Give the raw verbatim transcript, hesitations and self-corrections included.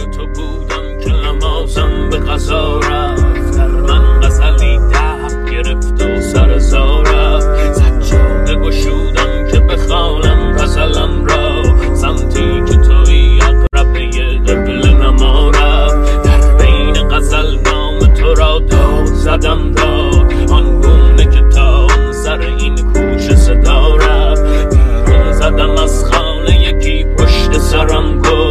تو بودم که نمازم به قضا رفت، در من غزلی دهب گرفت و سر زا رفت. سجاده گشودم که بخوانم غزلم را، سمتی که توی اقربه قبل نما رفت. در بین غزل نام تو را داد زدم داد، آنگونه که تا آن سر این کوچه صدا رفت. بیرون زدم از خانه یکی پشت سرم گفت